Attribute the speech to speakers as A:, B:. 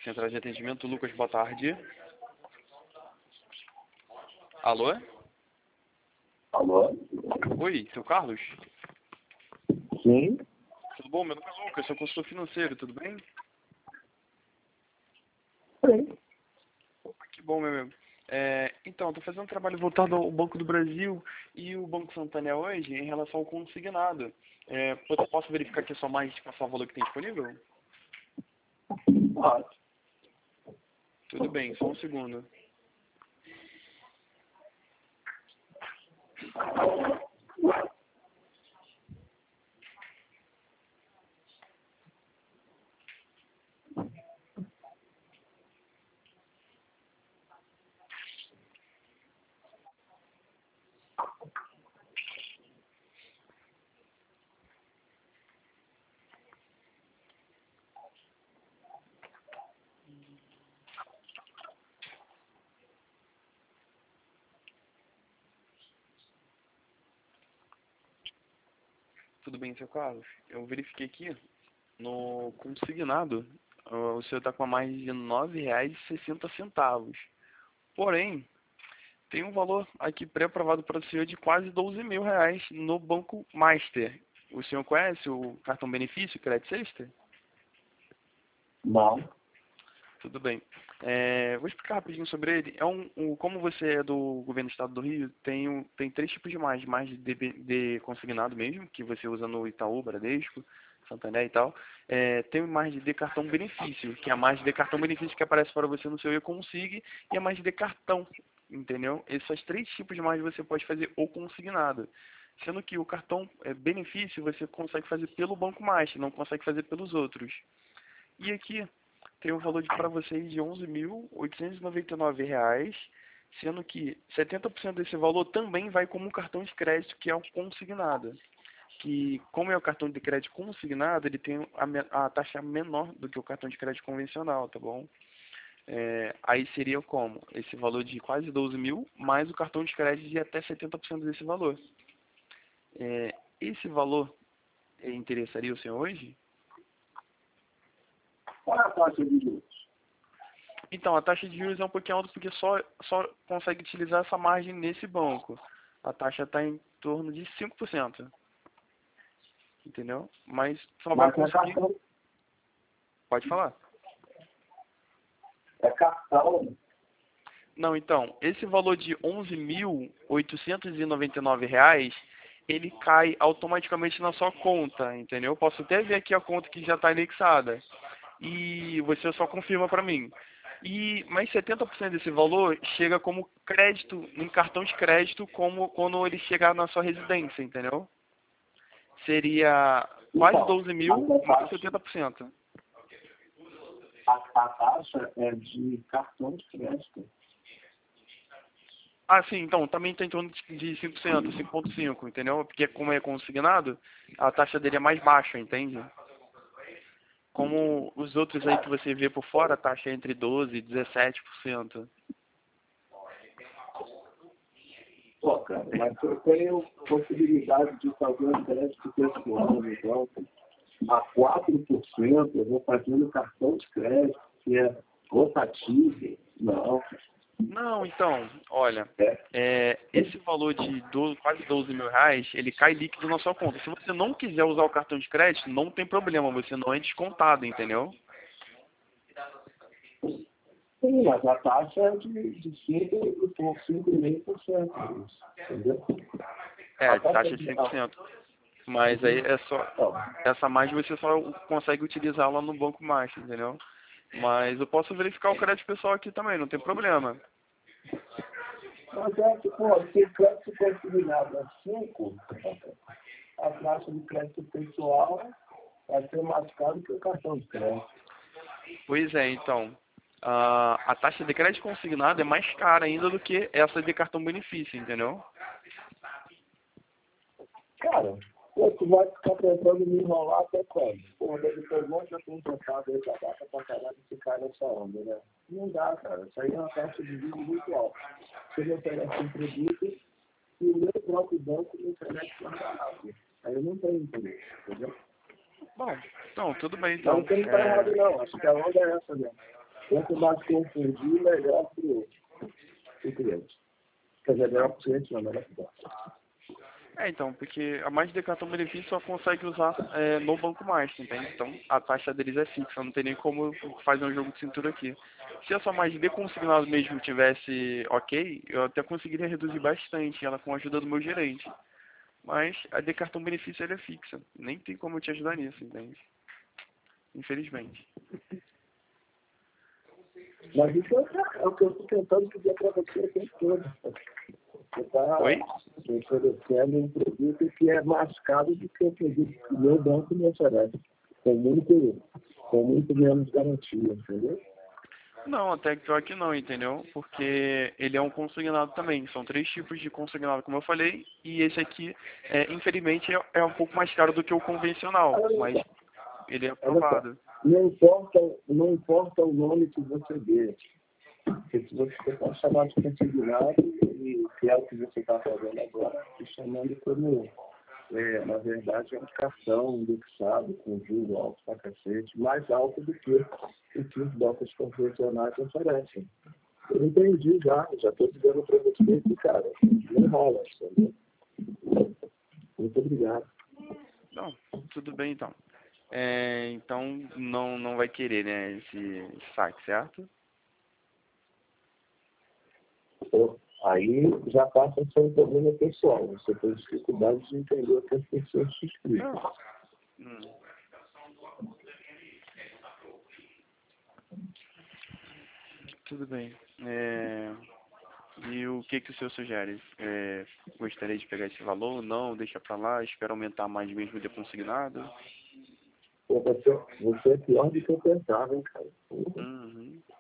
A: Central de atendimento, Lucas, boa tarde. Alô?
B: Alô?
A: Oi, seu Carlos?
B: Sim?
A: Tudo bom? Meu nome é Lucas, sou consultor financeiro, tudo bem?
B: Sim.
A: Que bom, meu amigo. Então, estou fazendo um trabalho voltado ao Banco do Brasil e o Banco Santander hoje em relação ao consignado. Posso verificar aqui só mais passar o valor que tem disponível?
B: Pode.
A: Tudo bem, só um segundo. Tudo bem, seu Carlos? Eu verifiquei aqui no consignado, o senhor está com a mais de R$ 9,60. Porém, tem um valor aqui pré-aprovado para o senhor de quase R$ 12.000 no Banco Master. O senhor conhece o cartão benefício, Crédito Sexta?
B: Não.
A: Tudo bem. Vou explicar rapidinho sobre ele. Como você é do governo do estado do Rio, tem três tipos de margem. Margem de consignado mesmo, que você usa no Itaú, Bradesco, Santander e tal. Tem margem de cartão benefício, que é a margem de cartão benefício que aparece para você no seu e-consig, e a margem de cartão, entendeu? Esses três tipos de margem você pode fazer o consignado. Sendo que o cartão benefício você consegue fazer pelo Banco Master, não consegue fazer pelos outros. E aqui tem um valor para vocês de R$ 11.899, sendo que 70% desse valor também vai como cartão de crédito, que é o consignado. Que, como é o cartão de crédito consignado, ele tem a taxa menor do que o cartão de crédito convencional, tá bom? Aí seria como? Esse valor de quase 12 mil, mais o cartão de crédito de até 70% desse valor. Esse valor interessaria o senhor hoje?
B: Qual é a taxa de juros?
A: Então, a taxa de juros é um pouquinho alta porque só consegue utilizar essa margem nesse banco. A taxa está em torno de 5%. Entendeu? Mas só vai
B: Mas é
A: conseguir...
B: cartão.
A: Pode falar.
B: É cartão.
A: Não, então, esse valor de R$ 11.899, ele cai automaticamente na sua conta, entendeu? Posso até ver aqui a conta que já está anexada. E você só confirma para mim. Mais 70% desse valor chega como crédito, em cartão de crédito, como quando ele chegar na sua residência, entendeu? Seria quase
B: Então,
A: 12 mil
B: mas
A: mais 70%.
B: a taxa é de cartão de crédito.
A: Ah, sim, então, também está em torno de 5%, 5,5%, entendeu? Porque como é consignado, a taxa dele é mais baixa, entende? Como os outros aí que você vê por fora, a taxa é entre 12% e 17%.
B: Pô, cara, mas eu tenho possibilidade de fazer um crédito pessoal no banco a 4%, eu vou fazer no cartão de crédito, que é rotativo. Não.
A: Não, então, olha, esse valor de quase 12 mil reais, ele cai líquido na sua conta. Se você não quiser usar o cartão de crédito, não tem problema, você não é descontado, entendeu?
B: Sim, mas a taxa é de 5,5%. Entendeu?
A: De taxa de 5%. Mas aí essa margem você só consegue utilizá-la no Banco Master, entendeu? Mas eu posso verificar o crédito pessoal aqui também, não tem problema.
B: Mas é que, pô, se o crédito consignado é 5, a taxa de crédito pessoal vai ser mais caro que o cartão de crédito.
A: Pois é, então. A taxa de crédito consignado é mais cara ainda do que essa de cartão benefício, entendeu?
B: Cara, pô, tu vai ficar tentando me enrolar até quando? Pô, depois um já tem tentado aí pra data pra caralho ficar nessa onda, né? Não dá, cara. Isso aí é uma taxa de juros muito alta. Você me oferece um produto e o meu próprio banco me oferece mais barato. Aí eu não tenho interesse, entendeu?
A: Bom, então, tudo bem,
B: Mas
A: então.
B: você não tá errado, não. Acho que a onda é essa mesmo. Quanto mais confundir, melhor para o cliente. Quer dizer, melhor para o cliente, não, melhor para o banco.
A: Então, porque a mais de cartão benefício só consegue usar no Banco Master, entende? Então, a taxa deles é fixa, não tem nem como fazer um jogo de cintura aqui. Se a sua mais de consignado mesmo tivesse ok, eu até conseguiria reduzir bastante ela com a ajuda do meu gerente. Mas a de cartão benefício ela é fixa, nem tem como eu te ajudar nisso, entende? Infelizmente.
B: Mas isso é o que eu estou tentando dizer para você o tempo todo. Você está
A: Oi?
B: oferecendo um produto que é mais caro do que o produto que o meu banco me oferece. Com muito menos garantia, entendeu?
A: Não, até pior que não, entendeu? Porque ele é um consignado também. São 3 tipos de consignado, como eu falei. E esse aqui, infelizmente, é um pouco mais caro do que o convencional. Mas ele é aprovado.
B: Não importa o nome que você dê. Porque se você for chamar de consignado, e que é o que você está fazendo agora, se chamando como, na verdade, é um cartão indexado com juro alto pra cacete, mais alto do que o que os bancos convencionais oferecem. Eu entendi já estou dizendo para você que, cara, não rola, entendeu? Muito obrigado.
A: Não, tudo bem então. Então, não vai querer, né, esse saque, certo?
B: Aí já passa a ser um problema pessoal. Você tem dificuldade de entender o que as pessoas te explicam.
A: Hum. Tudo bem. E o que o senhor sugere? Gostaria de pegar esse valor? Não, deixa pra lá, espera aumentar mais mesmo de consignado?
B: Pô, você é pior do que eu pensava, hein, cara.
A: Uhum.